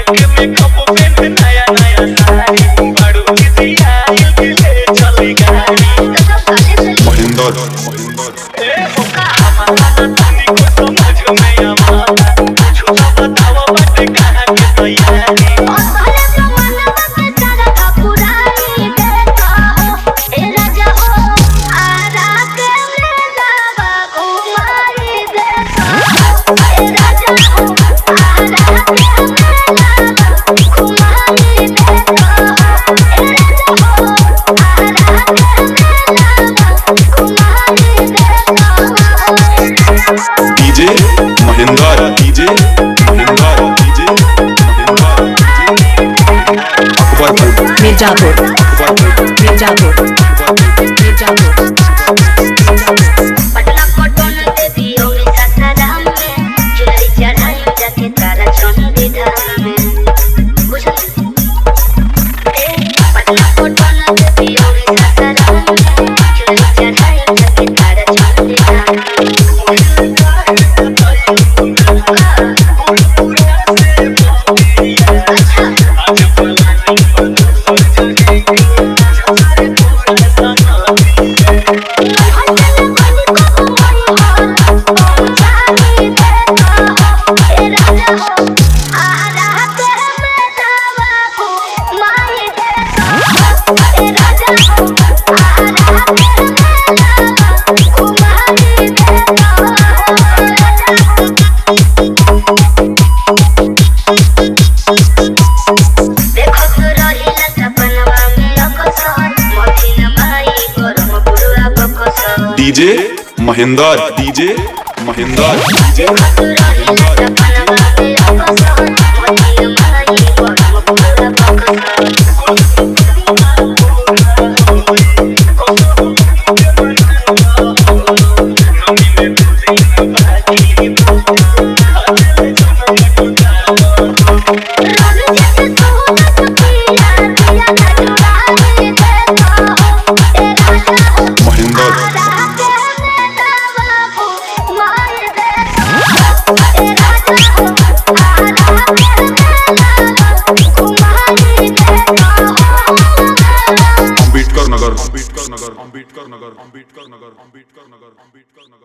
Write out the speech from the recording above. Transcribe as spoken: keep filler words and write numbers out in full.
DJ Mahendra DJ Mahendra DJ Akbarpur Mirzapur Mirzapur Mirzapur Patna Patan Devi और सासाराम में चुनरी चढ़ाई जाके तारा चंदी धाम में बुझल पटना पटन देवी और सासाराम में चुनरी चढ़ाई जाके Tara Chandi Dham DJ Mahendra DJ Mahendra DJ Ambedkar Nagar Ambedkar Nagar Ambedkar Nagar Ambedkar Nagar Ambedkar Nagar Ambedkar नगर